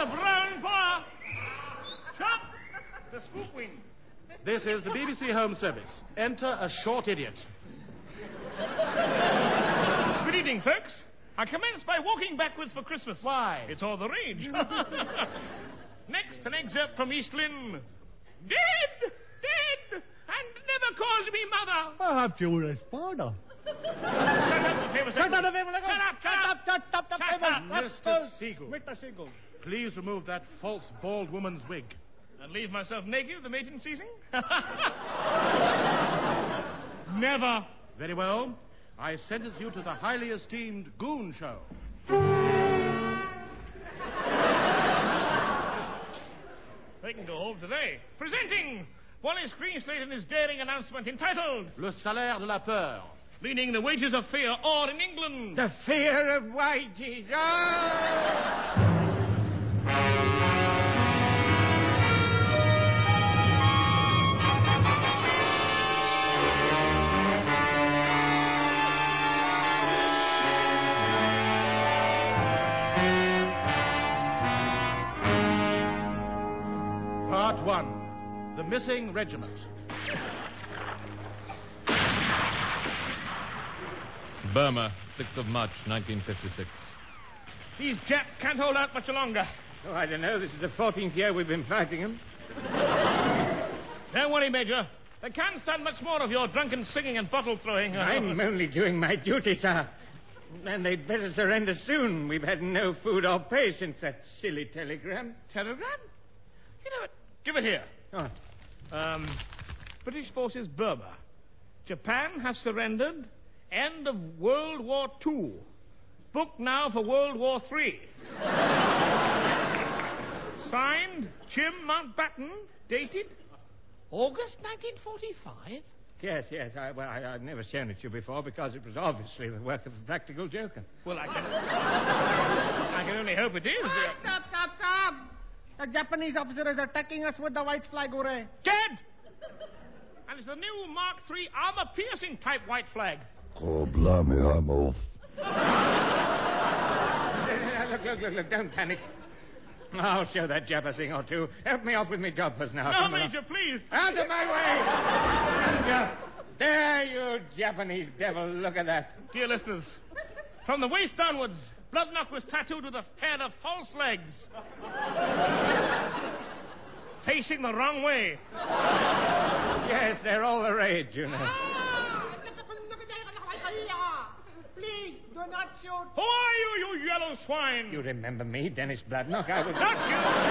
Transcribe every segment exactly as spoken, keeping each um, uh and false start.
the brown fire. Shut the spook wing. This is the B B C Home Service. Enter a short idiot. Good evening, folks. I commence by walking backwards for Christmas. Why? It's all the rage. Next, an excerpt from East Lynne. Dead! Dead! And never called me mother. Perhaps you will respond. Shut up, the famous... Shut up, the famous... Shut up, shut up! Shut up, the Shut famous... up. Mister Siegel. Mister Siegel. Please remove that false bald woman's wig. And leave myself naked at the mating season? Never. Very well. I sentence you to the highly esteemed Goon Show. They can go home today. Presenting Wallace Greenslade and his daring announcement entitled Le salaire de la peur. Meaning the wages of fear, or in England... The fear of wages. Oh! Part one. The Missing Regiment. Burma, sixth of March, nineteen fifty-six. These Japs can't hold out much longer. Oh, I don't know. This is the fourteenth year we've been fighting them. Don't worry, Major. They can't stand much more of your drunken singing and bottle throwing. I'm only doing my duty, sir. And they'd better surrender soon. We've had no food or pay since that silly telegram. Telegram? You know what? Give it here. Oh. Um, British forces Burma. Japan has surrendered. End of World War Two. Book now for World War Three. Signed, Jim Mountbatten. Dated August nineteen forty-five. Yes, yes. I, well, I, I've never shown it to you before because it was obviously the work of a practical joker. Well, I can... I can only hope it is. Stop, stop, stop! The Japanese officer is attacking us with the white flag, Ure. Dead! And it's the new Mark three armor-piercing type white flag. Oh, blimey, I'm off. Look, look, look, look, don't panic. I'll show that Jap a thing or two. Help me off with me jobbers now. No, Come Major, along. please. Out of my way! There, you Japanese devil. Look at that. Dear listeners, from the waist downwards, Bloodknock was tattooed with a pair of false legs. Facing the wrong way. Yes, they're all the rage, you know. Please, do not shoot. Who are you, you yellow swine? You remember me, Dennis Bloodknock? I was... Not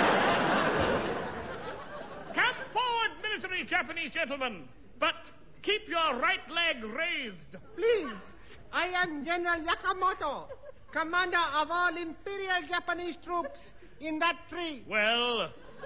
you! Come forward, military Japanese gentlemen, but keep your right leg raised. Please, I am General Yakamoto, commander of all Imperial Japanese troops in that tree. Well,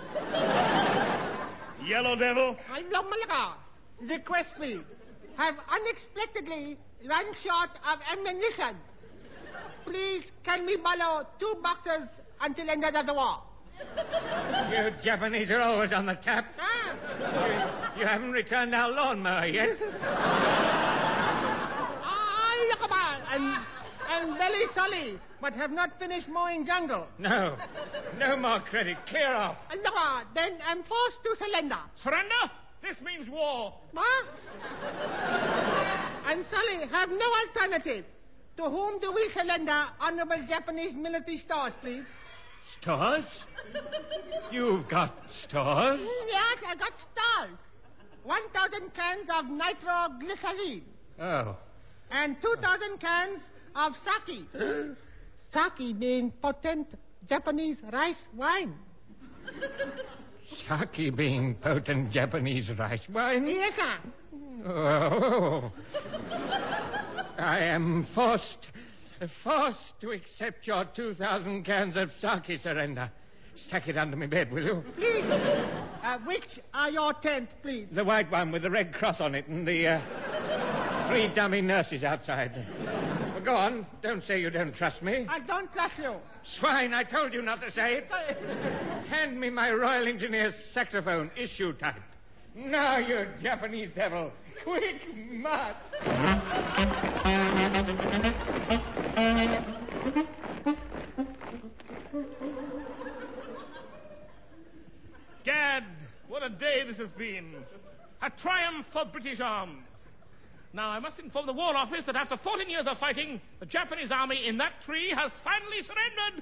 Yellow Devil. I'm Malaga. Request, please. Have unexpectedly run short of ammunition. Please, can we borrow two boxes until end of the war? You Japanese are always on the tap. Ah. You, you haven't returned our lawnmower yet. Ah, look about. I'm, I'm very sorry, but have not finished mowing jungle. No. No more credit. Clear off. Look about. Then I'm forced to surrender. Surrender? This means war. Huh? I'm sorry, have no alternative. To whom do we surrender honorable Japanese military stores, please? Stores? You've got stores? Yes, I got stores. One thousand cans of nitroglycerine. Oh. And two thousand cans of sake. Sake being potent Japanese rice wine. Sake being potent Japanese rice wine? Yes, sir. Oh. I am forced, forced to accept your two thousand cans of sake surrender. Stack it under my bed, will you? Please. Uh, which are your tent, please? The white one with the red cross on it and the uh, three dummy nurses outside. Well, go on. Don't say you don't trust me. I don't trust you. Swine, I told you not to say it. Hand me my Royal Engineers saxophone, issue type. Now, you Japanese devil. Quick march. a day this has been. A triumph for British arms. Now, I must inform the War Office that after fourteen years of fighting, the Japanese army in that tree has finally surrendered.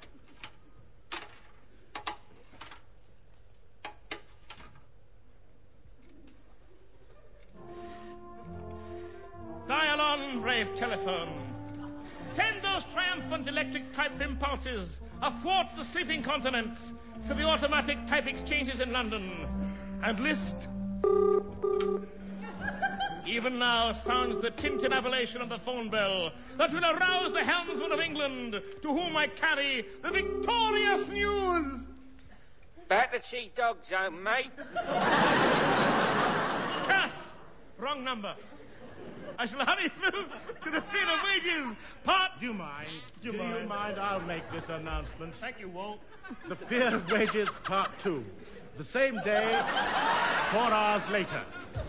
Dial on, brave telephone. Send those triumphant electric type impulses athwart the sleeping continents to the automatic type exchanges in London. And list. Even now sounds the tintinnabulation of the phone bell that will arouse the helmsman of England, to whom I carry the victorious news. Battersea Dog Zone, mate. Cass, wrong number. I shall hurry through to the fear of wages. Part. Do you mind? Do you Do mind? you mind? I'll make this announcement. Thank you, Walt. The Fear of Wages, Part Two. The same day, four hours later.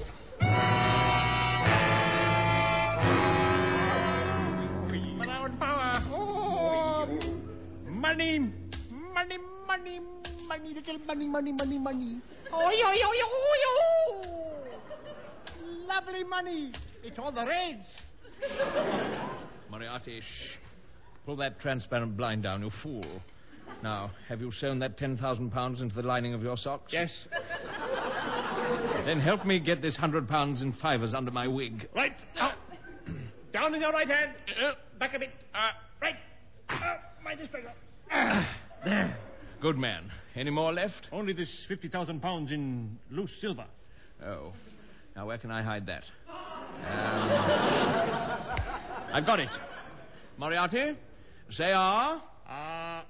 Brown power. Oh, money, money, money, money, little money, money, money, money. Oh, yo, yo, yo, yo. Lovely money. It's all the rage. Moriarty, shh. Pull that transparent blind down, you fool. Now, have you sewn that ten thousand pounds into the lining of your socks? Yes. Then help me get this one hundred pounds in fivers under my wig. Right. Now. Down in your right hand. Uh, back a bit. Uh, right. Uh, my dispenser. Uh, There. Good man. Any more left? Only this fifty thousand pounds in loose silver. Oh. Now, where can I hide that? Um, I've got it. Moriarty, say ah. Ah.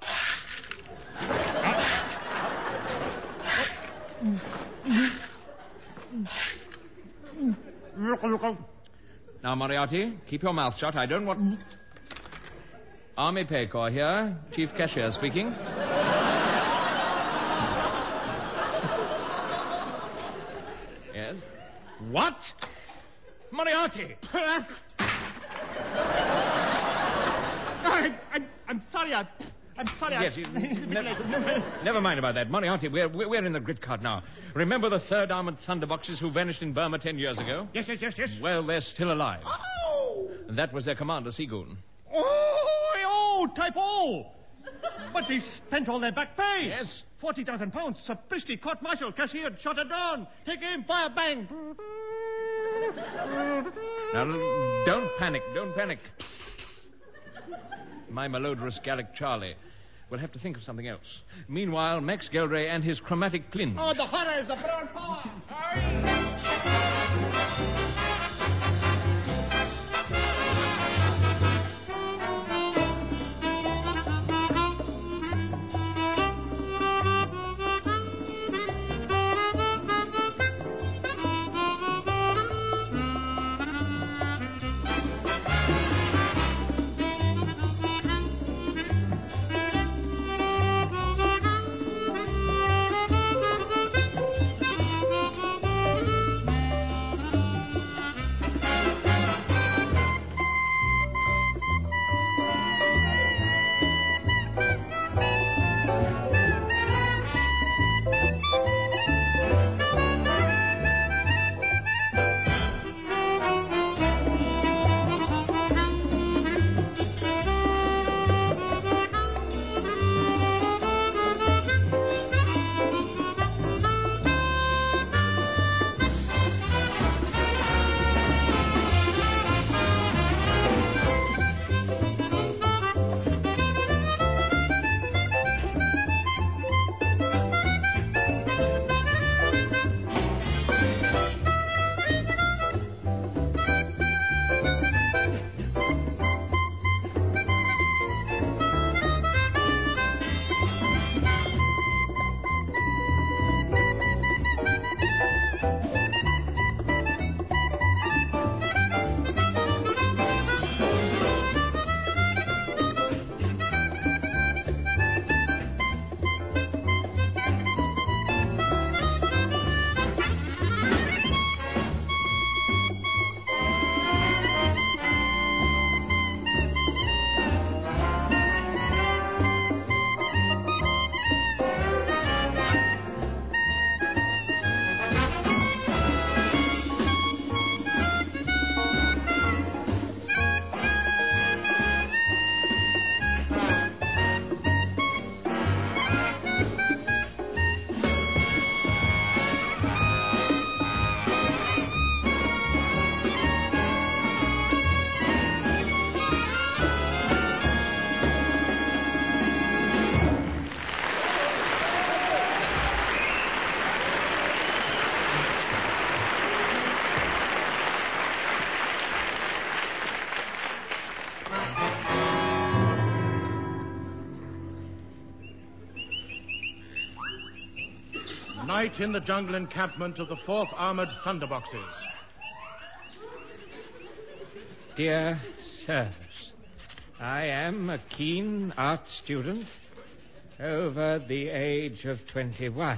Now, Moriarty, keep your mouth shut. I don't want... Army Pay Corps here. Chief Cashier speaking. Yes? What? Moriarty! I, I, I'm sorry. I, I'm sorry. Yes, I, you, never, never mind about that. Moriarty, we're, we're in the grit cart now. Remember the third Armored Thunderboxes who vanished in Burma ten years ago? yes, yes, yes, yes. Well, they're still alive. Oh! And that was their commander, Seagoon. Oh, oh, type O. But they spent all their back pay. Yes? Forty thousand pounds. Sapristi, court-martial, cashiered, shot at dawn. Take aim, fire, bang. Now, don't panic, don't panic. My malodorous Gallic Charlie. We'll have to think of something else. Meanwhile, Max Geldray and his chromatic clinge. Oh, the horrors of brown power. Tonight in the jungle encampment of the fourth Armored Thunderboxes. Dear sirs, I am a keen art student over the age of twenty-one.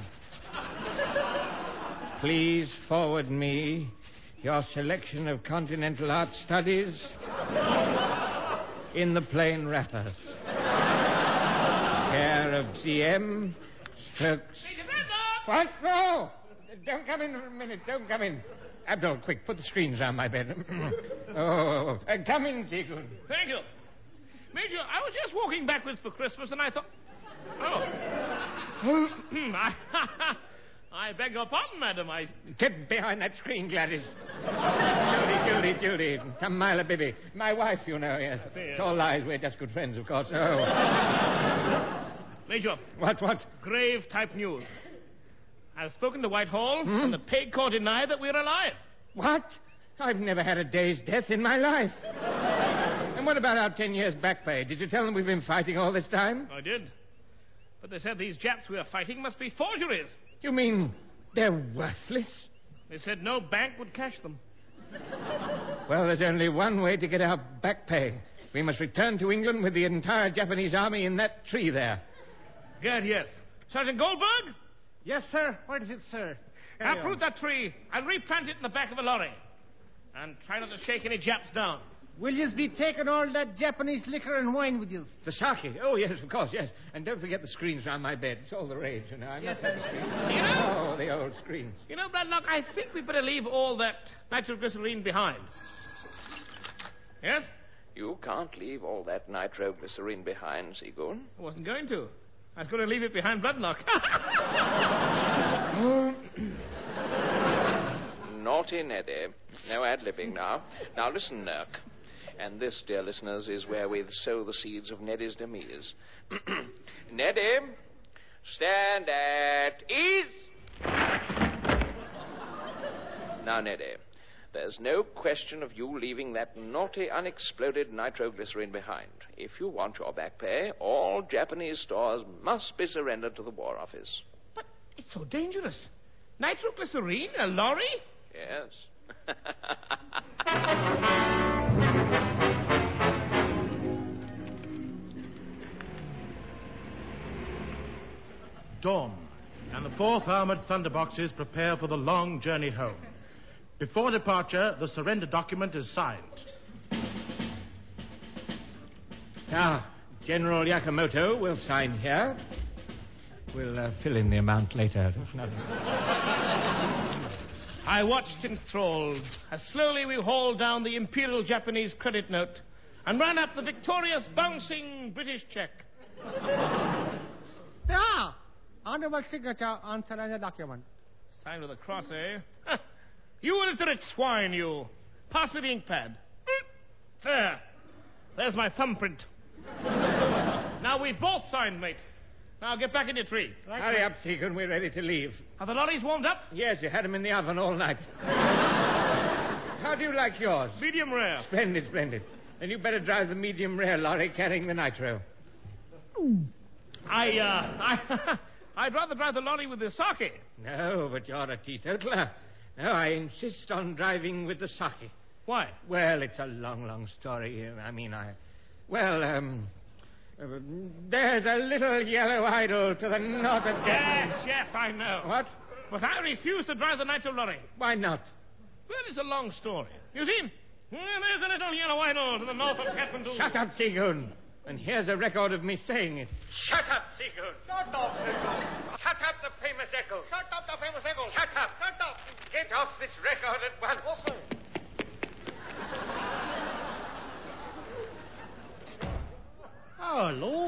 Please forward me your selection of continental art studies in the plain wrappers. Care of C M Stokes. What? No! Don't come in for a minute. Don't come in. Abdul, quick, put the screens round my bed. oh, uh, come in, Segun. Thank you. Major, I was just walking backwards for Christmas and I thought... Oh. I, I beg your pardon, madam. I... Get behind that screen, Gladys. Judy, Judy, Judy. Come, Myla Bibby. My wife, you know, yes. It's all lies. We're just good friends, of course. Oh. Major. What, what? Grave type news. I've spoken to Whitehall, Hmm? and the Peg Corps deny that we're alive. What? I've never had a day's death in my life. And what about our ten years back pay? Did you tell them we've been fighting all this time? I did. But they said these Japs we are fighting must be forgeries. You mean they're worthless? They said no bank would cash them. Well, there's only one way to get our back pay. We must return to England with the entire Japanese army in that tree there. Good, yes. Sergeant Goldberg? Yes, sir. What is it, sir? Uproot that tree and replant it in the back of a lorry. And try not to shake any Japs down. Will you be taking all that Japanese liquor and wine with you? The sake. Oh, yes, of course, yes. And don't forget the screens round my bed. It's all the rage, you know. I'm not having screens. You know? Oh, the old screens. You know, Bradlock, I think we better leave all that nitroglycerine behind. Yes? You can't leave all that nitroglycerine behind, Seagoon. I wasn't going to. I was going to leave it behind Bloodlock. Naughty Neddy. No ad-libbing now. Now listen, Nurk. And this, dear listeners, is where we sow the seeds of Neddy's demise. Neddy, stand at ease. Now, Neddy, there's no question of you leaving that naughty, unexploded nitroglycerine behind. If you want your back pay, all Japanese stores must be surrendered to the War Office. But it's so dangerous. Nitroglycerine? A lorry? Yes. Dawn, and the fourth Armored Thunderboxes prepare for the long journey home. Before departure, the surrender document is signed. Now, General Yakamoto will sign here. We'll uh, fill in the amount later, if nothing. I watched enthralled as slowly we hauled down the Imperial Japanese credit note and ran up the victorious bouncing British check. Yeah. Honorable signature on surrender document. Signed with a cross, eh? Huh. You illiterate swine, you. Pass me the ink pad. There. There's my thumbprint. Now we've both signed, mate. Now get back in your tree. Right, Hurry up, Seagun. We're ready to leave. Are the lorries warmed up? Yes, you had them in the oven all night. How do you like yours? Medium rare. Splendid, splendid. Then you better drive the medium rare lorry carrying the nitro. I, uh, I, I'd rather drive the lorry with the sake. No, but you're a teetotaler. No, I insist on driving with the sake. Why? Well, it's a long, long story. I mean, I... Well, um... uh, there's a little yellow idol to the north of Yes, Devon. yes, I know. What? But I refuse to drive the nitro lorry. Why not? Well, it's a long story. You see? Well, there's a little yellow idol to the north of Kathmandu. Shut up, Seagun. And here's a record of me saying it. Shut up, Seagun. Shut up, Echo. Shut up, the famous echo. Shut up, the famous Echo. Shut up. Shut up. Get off this record at once. Okay. Hello.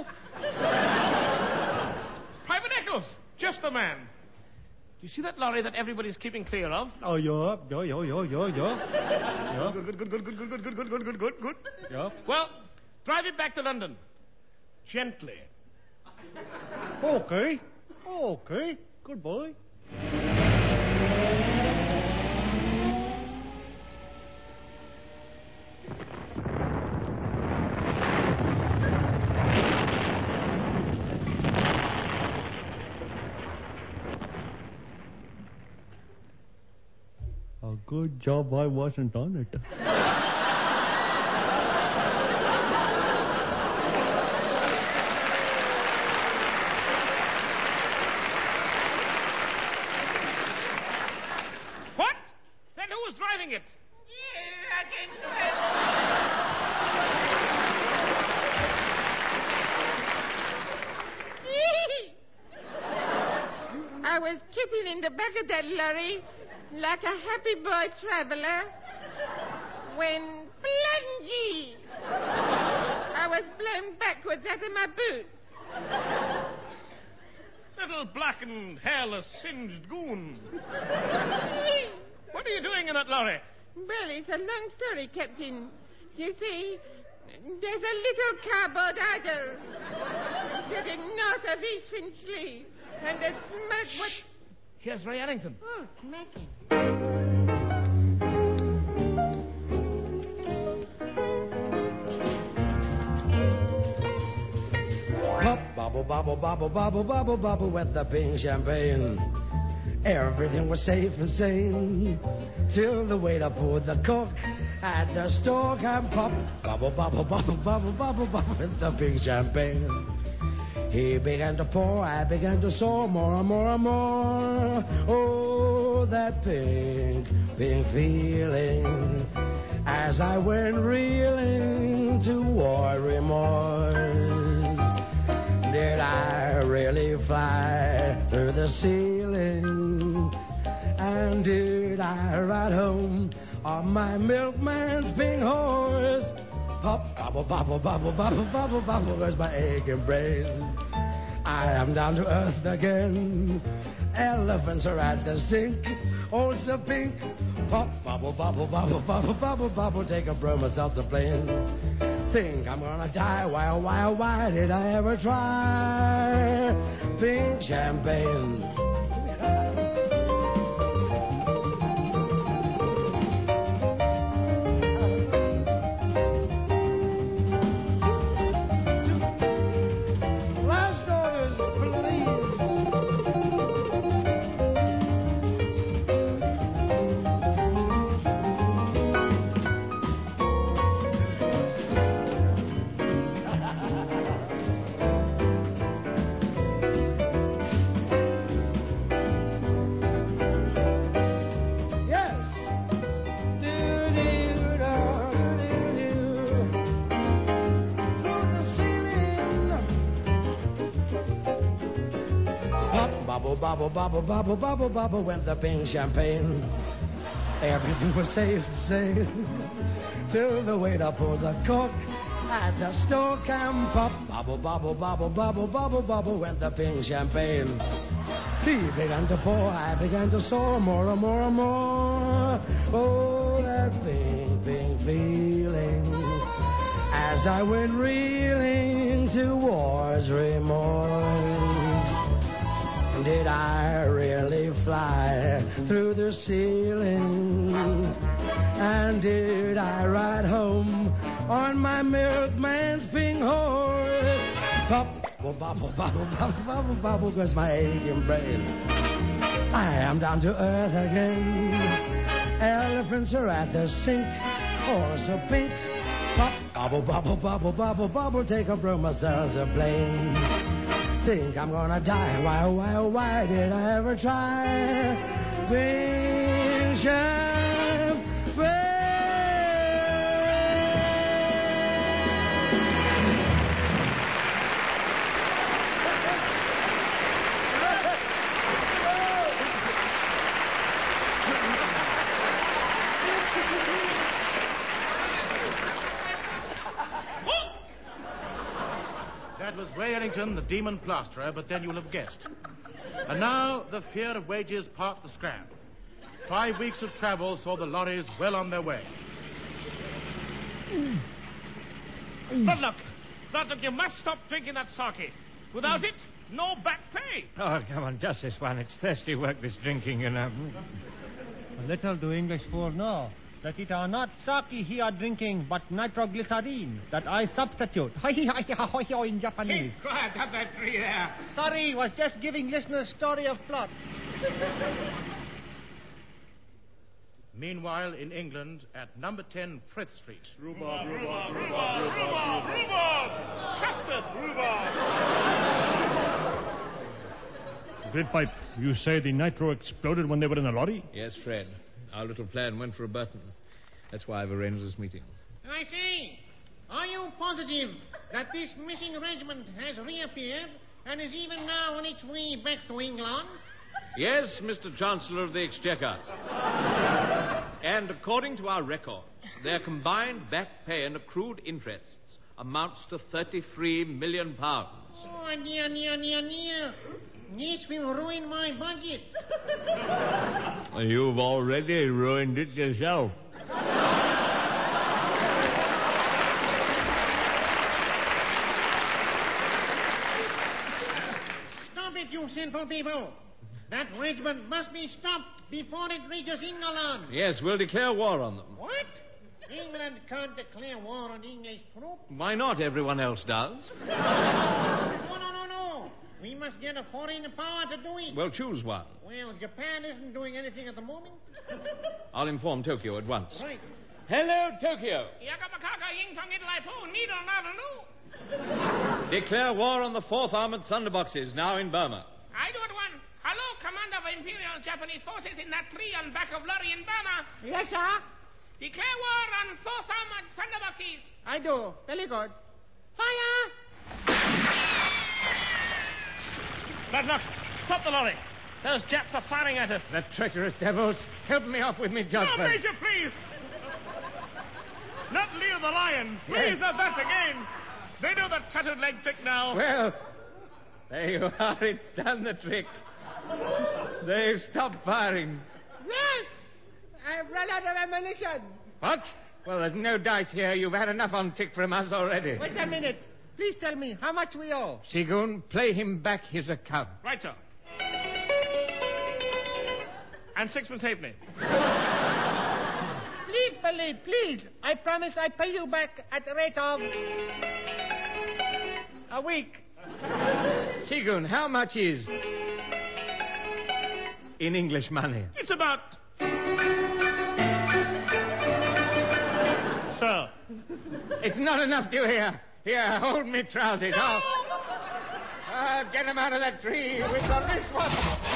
Private Eccles, just the man. Do you see that lorry that everybody's keeping clear of? Oh, yeah. Yeah, yeah, yeah, yeah, yeah. Yeah. Good, good, good, good, good, good, good, good, good, good, good, good, good. Yeah. Well, drive it back to London. Gently. Okay. Okay. Good boy. Good job I wasn't on it. What? Then who was driving it? I was keeping in the back of that lorry like a happy boy traveler when plungy. I was blown backwards out of my boots. Little blackened, hairless, singed goon. What are you doing in that lorry? Well, it's a long story, Captain. You see, there's a little cardboard idol getting north of East Finchley, and the smoke was... Here's Ray Ellington. Oh, smashing. Pop, bobble, bobble, bobble, bobble, bobble, bobble with the pink champagne. Everything was safe and sane till the waiter poured the cork at the store and pop, bobble, bobble, bobble, bobble, bobble, bobble with the pink champagne. He began to pour, I began to soar more and more and more. Oh, that pink, pink feeling as I went reeling toward remorse. Did I really fly through the ceiling? And did I ride home on my milkman's pink horse? Pop, bobble, bobble, bobble, bobble, bobble, bobble, where's my aching brain? I am down to earth again. Elephants are at the sink. Oh, it's so pink. Pop, bobble, bobble, bobble, bobble, bobble, bobble, take a broom myself to plane. Think I'm gonna die. Why, oh, why, oh, why did I ever try pink champagne? Bobble, bobble, bobble, bobble, bobble went the pink champagne. Everything was safe to say till the waiter poured the cork at the store and pop. Bobble, bobble, bobble, bobble, bobble, bobble went the pink champagne. He began to pour, I began to soar more and more and more. Oh, that pink, pink feeling as I went reeling towards remorse. Did I really fly through the ceiling? And did I ride home on my milkman's pink horse? Pop, bobble, bobble, bobble, bobble, bobble, bobble, goes my aching brain. I am down to earth again. Elephants are at the sink, horse are pink. Pop, bobble, bobble, bobble, bobble, bobble, take a broom, myself a plane. Think I'm gonna die. Why, oh, why, oh, why did I ever try pink champagne? That was Ray Ellington, the demon plasterer, but then you'll have guessed. And now, the fear of wages part the scrap. Five weeks of travel saw the lorries well on their way. But look, but look, you must stop drinking that sake. Without it, no back pay. Oh, come on, just this one. It's thirsty work, this drinking, you know. Little do English fool know that it are not sake he are drinking, but nitroglycerine that I substitute. In Japanese. Keep quiet up that tree there. Sorry, was just giving listeners story of plot. Meanwhile, in England, at number ten Frith Street. Rhubarb, rhubarb, rhubarb, rhubarb, rhubarb, custard, rhubarb. Great pipe. You say the nitro exploded when they were in the lorry? Yes, Fred. Our little plan went for a button. That's why I've arranged this meeting. I say, are you positive that this missing regiment has reappeared and is even now on its way back to England? Yes, Mister Chancellor of the Exchequer. And according to our records, their combined back pay and accrued interests amounts to thirty-three million pounds. Oh, dear, dear, dear, dear. This will ruin my budget. You've already ruined it yourself. Stop it, you sinful people. That regiment must be stopped before it reaches England. Yes, we'll declare war on them. What? England can't declare war on English troops. Why not? Everyone else does. No, no, no, no. We must get a foreign power to do it. Well, choose one. Well, Japan isn't doing anything at the moment. I'll inform Tokyo at once. Right. Hello, Tokyo. Declare war on the fourth Armored Thunderboxes, now in Burma. I do at once. Hello, Commander of Imperial Japanese Forces in that tree on back of lorry in Burma. Yes, sir. Declare war on fourth Armored Thunderboxes. I do. Very good. Fire! Badlock, stop the lorry. Those Japs are firing at us. The treacherous devils. Help me off with me, Johnson. No, Major, please. Not Leo the Lion. Please, Yes. they're back again. They know that tattered leg trick now. Well, there you are. It's done the trick. They've stopped firing. Yes! I've run out of ammunition. What? Well, there's no dice here. You've had enough on tick from us already. Wait a minute. Please tell me how much we owe. Sigun, play him back his account. Right, sir. And sixpence halfpenny. Please, Billy, please. I promise I pay you back at the rate of a week. Sigun, how much is in English money? It's about... Sir. It's not enough, do you hear? Here, hold me trousers. No! I'll, I'll get him out of that tree with the wristwatch.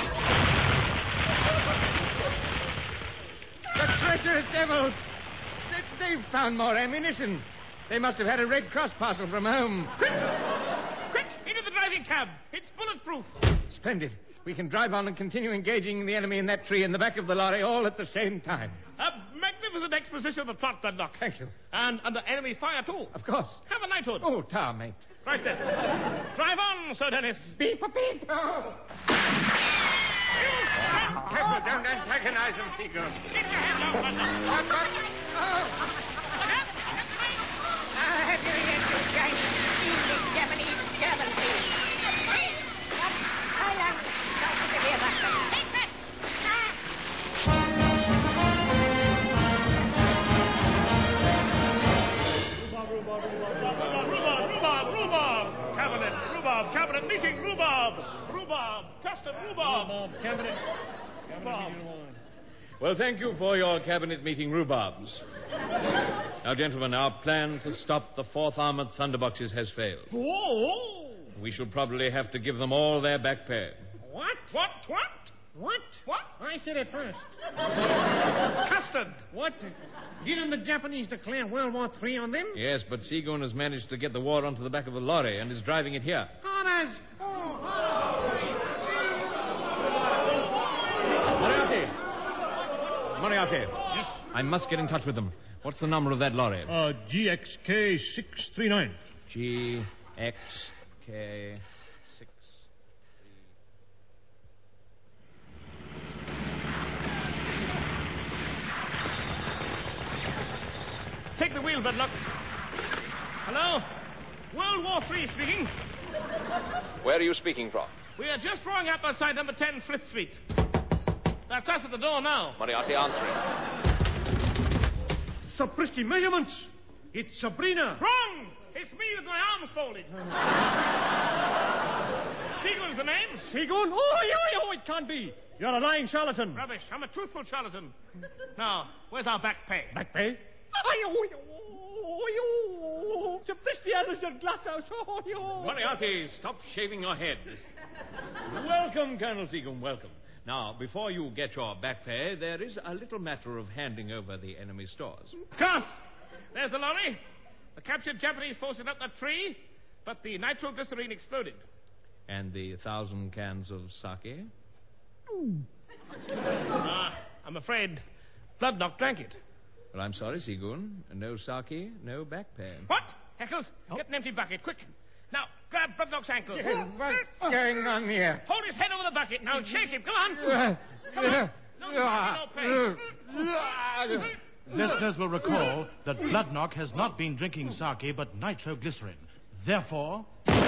The treacherous devils. They, they've found more ammunition. They must have had a Red Cross parcel from home. Quick! Quick! Into the driving cab. It's bulletproof. Splendid. We can drive on and continue engaging the enemy in that tree in the back of the lorry all at the same time. A magnificent exposition of the plot, Badlock. Thank you. And under enemy fire, too. Of course. Have a knighthood. Oh, tar, mate. Right then. Drive on, Sir Dennis. Beep, beep. Oh. Careful, don't antagonize them, Sigun. Get your hands off, Badlock. What, what? Oh. I'll have your head, you giant stealing Japanese German thief. How long? Don't you hear that? Take that! Rhubarb, rhubarb, rhubarb, rhubarb. Cabinet, rhubarb, cabinet meeting, rhubarb. Rhubarb, custom, rhubarb. Rhubarb, cabinet. Rhubarb. Well, thank you for your cabinet meeting rhubarbs. Now, gentlemen, our plan to stop the fourth Armored Thunderboxes has failed. Whoa! We shall probably have to give them all their back pay. What? What? What? What? What? I said it first. Custard. What? Didn't the Japanese declare World War Three on them? Yes, but Sigun has managed to get the war onto the back of the lorry and is driving it here. Horrors! Oh, horrors! Moriarty! Moriarty. Yes? I must get in touch with them. What's the number of that lorry? Uh, G X K six three nine. G X K six. Take the wheel, Badlock. Hello? World War Three speaking. Where are you speaking from? We are just drawing up outside number ten Frith Street. That's us at the door now. Moriarty, answering. Sapristi measurements. It's Sabrina. Wrong! It's me with my arms folded. Sigun's the name. Sigun? Oh, yo, yo, it can't be. You're a lying charlatan. Rubbish. I'm a truthful charlatan. Now, where's our back pay? Back pay? Moriarty, stop shaving your head. Welcome, Colonel Seagon, welcome. Now, before you get your back pay, there is a little matter of handing over the enemy stores. Cut! There's the lorry. The captured Japanese forces up the tree, but the nitroglycerine exploded. And the thousand cans of sake? Ah, I'm afraid Bloodnock drank it. Well, I'm sorry, Seagoon. No sake, no back pay. What? Heckles, oh. Get an empty bucket, quick. Now, grab Bloodnock's ankles. What's going on here? Hold his head over the bucket. Now, shake him. Come on. Come on. No, no pain. Listeners will recall that Bloodnock has not been drinking sake, but nitroglycerin. Therefore...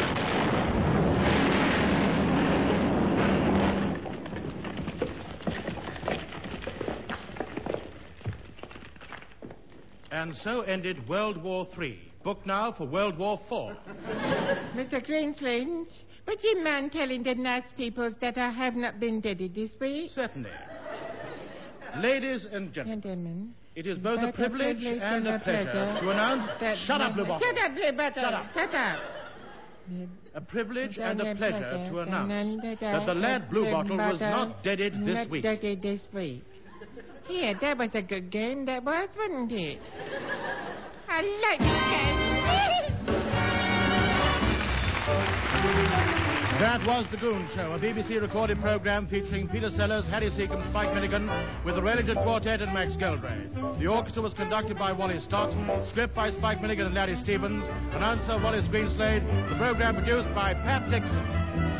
And so ended World War Three. Book now for World War Four. Mister Greenslange, would you mind telling the nice peoples that I have not been deaded this week? Certainly. Ladies and gentlemen, Gentlemen, it is both a both privilege, privilege and a pleasure, pleasure to announce... that- Shut up, Blue Bottle. Shut up, Blue Bottle. Shut up. Shut up. A privilege and Then a a pleasure pleasure to to announce announce that the lad Blue Bottle was not deaded this not week. deaded this week. Yeah, that was a good game, that was, wasn't it? I like it, That was The Goon Show, a B B C recorded programme featuring Peter Sellers, Harry Seacombe, Spike Milligan, with the Wellington Quartet and Max Geldray. The orchestra was conducted by Wally Stott, script by Spike Milligan and Larry Stevens, announcer Wallace Greenslade, the programme produced by Pat Dixon.